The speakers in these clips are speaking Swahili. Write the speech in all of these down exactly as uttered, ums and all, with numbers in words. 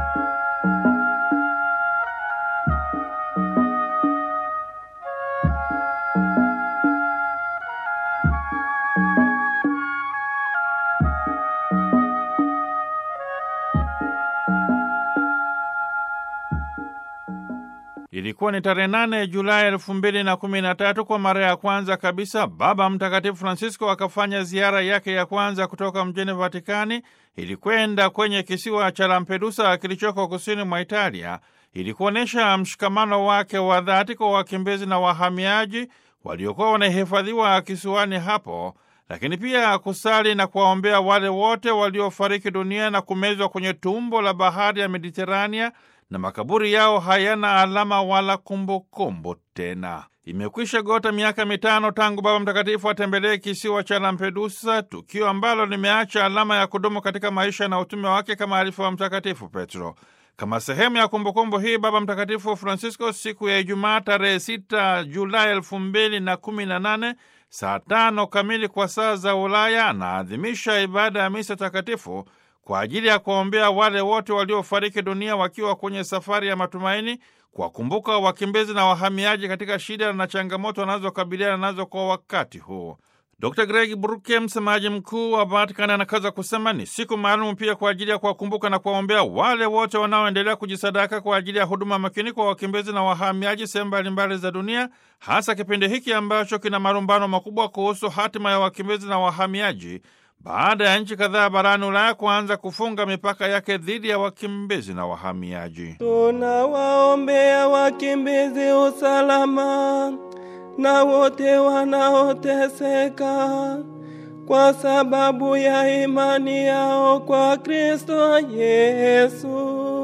Ilikuwa ni tarehe nane Julai elfu mbili na kumi na tatu kwa mara ya kwanza kabisa Baba Mtakatifu Francisco akafanya ziara yake ya kwanza kutoka mjini Vatikani ili kwenda kwenye kisiwa cha Lampedusa kilichoko kusini mwa Italia ili kuonesha mshikamano wake wa dhati kwa wakimbizi na wahamiaji waliokuwa wanahifadhiwa kisiwani hapo, lakini pia kusali na kuwaombea wale wote waliofariki dunia na kumezwa kwenye tumbo la bahari ya Mediterania na makaburi yao hayana alama wala kumbukumbu tena. Imekwisha gota miaka mitano tangu Baba Mtakatifu atembelee kisiwa cha Lampedusa, tukio ambalo limeacha alama ya kudumu katika maisha na utume wake kama alifu wa Mtakatifu Petro. Kama sehemu ya kumbukumbu hii, Baba Mtakatifu Francisco siku ya Ijumaa tarehe sita Julai elfu mbili na kumi na nane saa tano kamili kwa saa za Ulaya anaadhimisha ibada ya misa takatifu kwa ajili ya kuombea wale wote waliofariki dunia wakiwa kwenye safari ya matumaini, kuwakumbuka wakimbizi na wahamiaji katika shida na changamoto wanazokabiliana nazo kwa wakati huu. Dokta Greg Burke, msemaji mkuu wa Vatikani, anakaza kusema ni siku maalum pia kwa ajili ya kuwakumbuka na kuwaombea wale wote wanaoendelea kujisadaka kwa ajili ya huduma makini kwa wakimbizi na wahamiaji sehemu mbalimbali za dunia, hasa kipindi hiki ambacho kina marumbano makubwa kuhusu hatima ya wakimbizi na wahamiaji baada ya nchi kadhaa barani Ulaya kuanza kufunga mipaka yake dhidi ya wakimbizi na wahamiaji. Tunawaombea wakimbizi usalama na wote wanaoteseka kwa sababu ya imani yao kwa Kristo Yesu,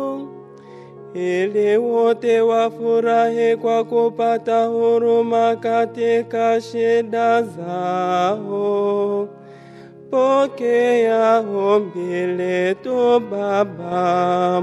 ili wote wafurahi kwa kupata huruma katika shida zao. Pokea ombi letu Baba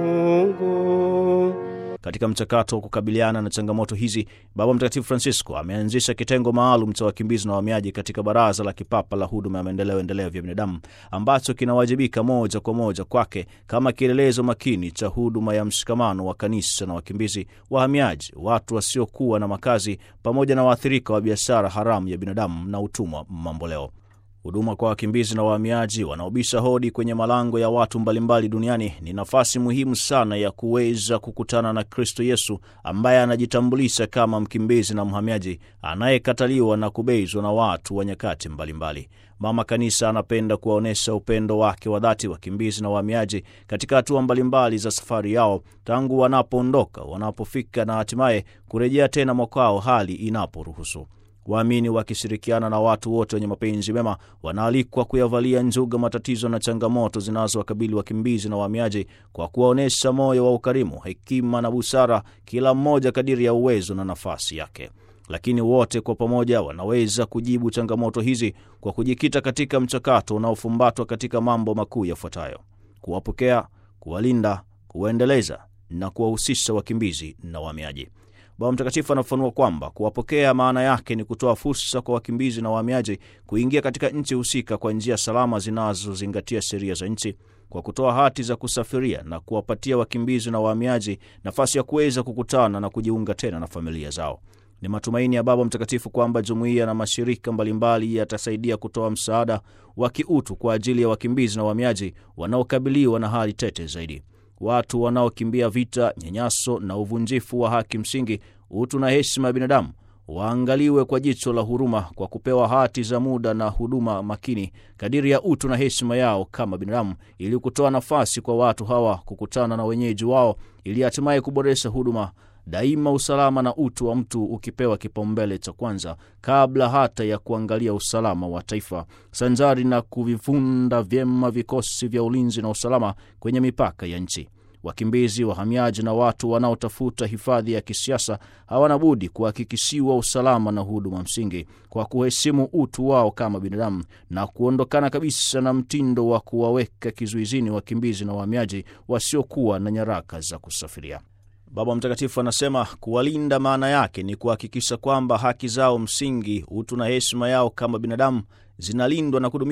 Mungu. Katika mchakato wa kukabiliana na changamoto hizi, Baba Mtakatifu Francisco ameanzisha kitengo maalum cha wakimbizi na wahamiaji katika Baraza la Kipapa la Huduma ya Maendeleo Endelevu ya Binadamu, ambacho kinawajibika moja kwa moja kwake kama kielelezo makini cha huduma ya mshikamano wa kanisa na wakimbizi, wahamiaji, watu wasiokuwa na makazi, pamoja na waathirika wa biashara haramu ya binadamu na utumwa mamboleo. Huduma kwa wakimbizi na wahamiaji wanaobisha hodi kwenye malango ya watu mbalimbali duniani ni nafasi muhimu sana ya kuweza kukutana na Kristo Yesu, ambaye anajitambulisha kama mkimbizi na mhamiaji anayekataliwa na kubezwa na watu wa nyakati mbalimbali. Mama Kanisa anapenda kuwaonesha upendo wake wa dhati wakimbizi na wahamiaji katika hatua mbalimbali za safari yao, tangu wanapoondoka, wanapofika na hatimaye kurejea tena mwakao hali inaporuhusu. Waamini wakishirikiana na watu wote wenye mapenzi mema wanaalikwa kuyavalia njuga matatizo na changamoto zinazowakabili wakimbizi na wahamiaji kwa kuwaonesha moyo wa ukarimu, hekima na busara, kila mmoja kadiri ya uwezo na nafasi yake. Lakini wote kwa pamoja wanaweza kujibu changamoto hizi kwa kujikita katika mchakato unaofumbatwa katika mambo makuu yafuatayo: kuwapokea, kuwalinda, kuwaendeleza na kuwahusisha wakimbizi na wahamiaji. Baba Mtakatifu anafafanua kwamba kuwapokea maana yake ni kutoa fursa kwa wakimbizi na wahamiaji kuingia katika nchi husika kwa njia salama zinazozingatia sheria za nchi, kwa kutoa hati za kusafiria na kuwapatia wakimbizi na wahamiaji nafasi ya kuweza kukutana na kujiunga tena na familia zao. Ni matumaini ya Baba Mtakatifu kwamba jumuiya na mashirika mbalimbali yatasaidia kutoa msaada wa kiutu kwa ajili ya wakimbizi na wahamiaji wanaokabiliwa na hali tete zaidi. Watu wanaokimbia vita, nyanyaso na uvunjifu wa haki msingi, utu na heshima ya binadamu waangaliwe kwa jicho la huruma kwa kupewa hati za muda na huduma makini kadiri ya utu na heshima yao kama binadamu, ili kutoa nafasi kwa watu hawa kukutana na wenyeji wao, ili hatimaye kuboresha huduma. Daima usalama na utu wa mtu ukipewa kipaumbele cha kwanza kabla hata ya kuangalia usalama wa taifa, sanjari na kuvifunda vyema vikosi vya ulinzi na usalama kwenye mipaka ya nchi. Wakimbizi, wahamiaji na watu wanaotafuta hifadhi ya kisiasa hawana budi kuhakikishiwa usalama na huduma msingi kwa kuheshimu utu wao kama binadamu na kuondokana kabisa na mtindo wa kuwaweka kizuizini wakimbizi na wahamiaji wasiokuwa na nyaraka za kusafiria. Baba Mtakatifu anasema kuwalinda maana yake ni kuhakikisha kwamba haki zao msingi, utu na heshima yao kama binadamu zinalindwa na kudumishwa,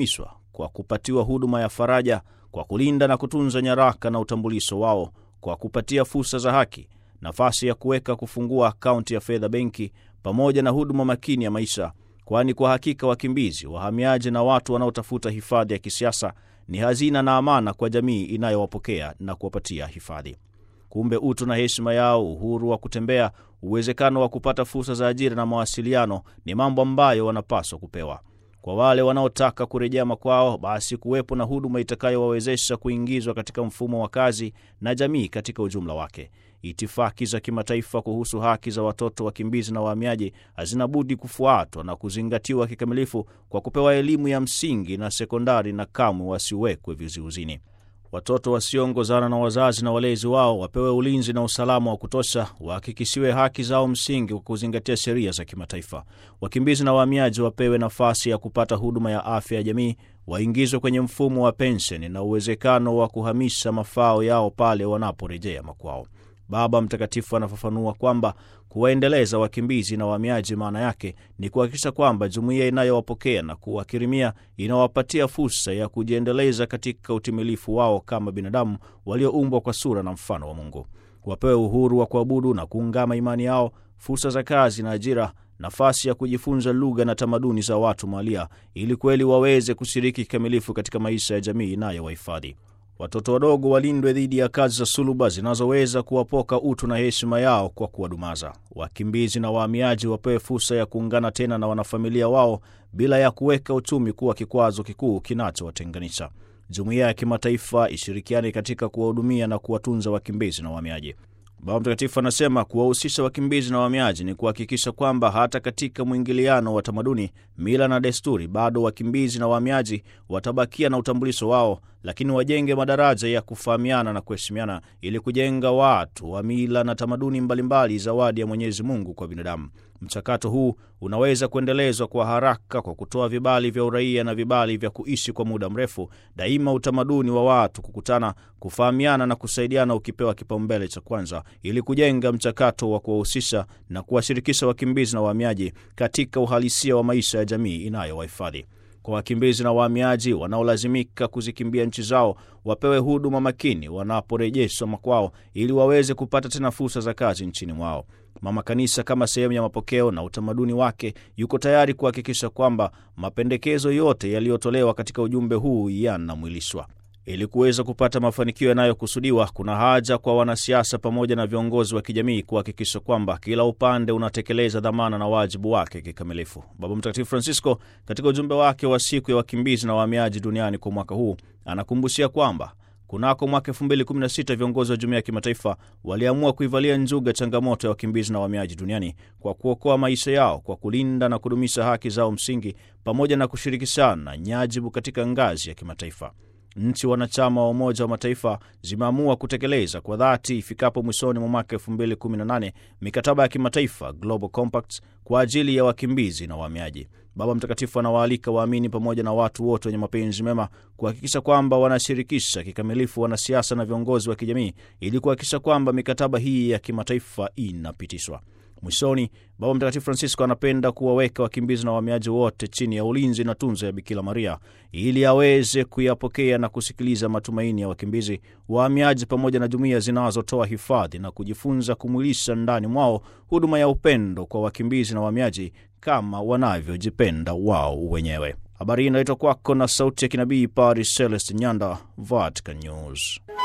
kwa kupatiwa huduma ya faraja, kwa kulinda na kutunza nyaraka na utambulisho wao, kwa kupatia fursa za haki, nafasi ya kuweka kufungua akaunti ya fedha benki, pamoja na huduma makini ya maisha, kwani kwa hakika wakimbizi, wahamiaji na watu wanaotafuta hifadhi ya kisiasa ni hazina na amana kwa jamii inayowapokea na kuwapatia hifadhi. Kumbe utu na heshima yao, uhuru wa kutembea, uwezekano wa kupata fursa za ajira na mawasiliano ni mambo ambayo wanapaswa kupewa. Kwa wale wanaotaka kurejea makwao, basi kuwepo na huduma itakayowawezesha kuingizwa katika mfumo wa kazi na jamii katika ujumla wake. Itifaki za kimataifa kuhusu haki za watoto wakimbizi na wahamiaji hazina budi kufuatwa na kuzingatiwa kikamilifu kwa kupewa elimu ya msingi na sekondari, na kamwe wasiwekwe vizuizini. Watoto wasiongozana na wazazi na walezi wao wapewe ulinzi na usalama wa kutosha, wahakikishiwe haki zao msingi kwa kuzingatia sheria za kimataifa. Wakimbizi na wahamiaji wapewe nafasi ya kupata huduma ya afya ya jamii, waingizwe kwenye mfumo wa pensheni na uwezekano wa kuhamisha mafao yao pale wanaporejea makwao. Baba Mtakatifu anafafanua kwamba kuwaendeleza wakimbizi na wahamiaji maana yake ni kuhakikisha kwamba jumuiya inayowapokea na kuwakirimia inawapatia fursa ya kujiendeleza katika utimilifu wao kama binadamu walioumbwa kwa sura na mfano wa Mungu. Wapewe uhuru wa kuabudu na kuungama imani yao, fursa za kazi na ajira, nafasi ya kujifunza lugha na tamaduni za watu mahalia, ili kweli waweze kushiriki kikamilifu katika maisha ya jamii inayowahifadhi. Watoto wadogo walindwe dhidi ya kazi za suluba zinazoweza kuwapoka utu na heshima yao kwa kuwadumaza. Wakimbizi na wahamiaji wapewe fursa ya kuungana tena na wanafamilia wao bila ya kuweka uchumi kuwa kikwazo kikuu kinachowatenganisha. Jumuiya ya kimataifa ishirikiane katika kuwahudumia na kuwatunza wakimbizi na wahamiaji. Baba Mtakatifu anasema kuwahusisha wakimbizi na wahamiaji ni kuhakikisha kwamba hata katika mwingiliano wa tamaduni, mila na desturi, bado wakimbizi na wahamiaji watabakia na utambulisho wao, lakini wajenge madaraja ya kufahamiana na kuheshimiana ili kujenga watu wa mila na tamaduni mbalimbali, zawadi ya Mwenyezi Mungu kwa binadamu. Mchakato huu unaweza kuendelezwa kwa haraka kwa kutoa vibali vya uraia na vibali vya kuishi kwa muda mrefu, daima utamaduni wa watu kukutana, kufahamiana na kusaidiana ukipewa kipaumbele cha kwanza, ili kujenga mchakato wa kuwahusisha na kuwashirikisha wakimbizi na wahamiaji katika uhalisia wa maisha ya jamii inayowahifadhi. Kwa wakimbizi na wahamiaji wanaolazimika kuzikimbia nchi zao, wapewe huduma makini wanaporejeshwa makwao ili waweze kupata tena fursa za kazi nchini mwao. Mama Kanisa kama sehemu ya mapokeo na utamaduni wake yuko tayari kuhakikisha kwamba mapendekezo yote yaliyotolewa katika ujumbe huu yanamwilishwa. Ili kuweza kupata mafanikio yanayokusudiwa, kuna haja kwa wanasiasa pamoja na viongozi wa kijamii kuhakikisha kwamba kila upande unatekeleza dhamana na wajibu wake kikamilifu. Baba Mtakatifu Francisco katika ujumbe wake wa siku ya wakimbizi na wahamiaji duniani kwa mwaka huu anakumbushia kwamba kunako mwaka elfu mbili kumi na sita viongozi wa jumuiya ya kimataifa waliamua kuivalia njuga changamoto ya wakimbizi na wahamiaji duniani kwa kuokoa maisha yao, kwa kulinda na kudumisha haki zao msingi, pamoja na kushirikishana nyajibu katika ngazi ya kimataifa. Nchi wanachama wa Umoja wa Mataifa zimeamua kutekeleza kwa dhati ifikapo mwishoni mwa mwaka elfu mbili kumi na nane mikataba ya kimataifa Global Compacts kwa ajili ya wakimbizi na wahamiaji. Baba Mtakatifu anawaalika waamini pamoja na watu wote wenye mapenzi mema kuhakikisha kwamba wanashirikisha kikamilifu wanasiasa na viongozi wa kijamii ili kuhakikisha kwamba mikataba hii ya kimataifa inapitishwa. Mwishoni, Baba Mtakatifu Francisco anapenda kuwaweka wakimbizi na wahamiaji wote chini ya ulinzi na tunza ya Bikira Maria ili aweze kuyapokea na kusikiliza matumaini ya wakimbizi, wahamiaji pamoja na jumuiya zinazotoa hifadhi, na kujifunza kumwilisha ndani mwao huduma ya upendo kwa wakimbizi na wahamiaji kama wanavyojipenda wao wenyewe. Habari hii inaletwa kwako na sauti ya kinabii Padre Celeste Nyanda, Vatican News.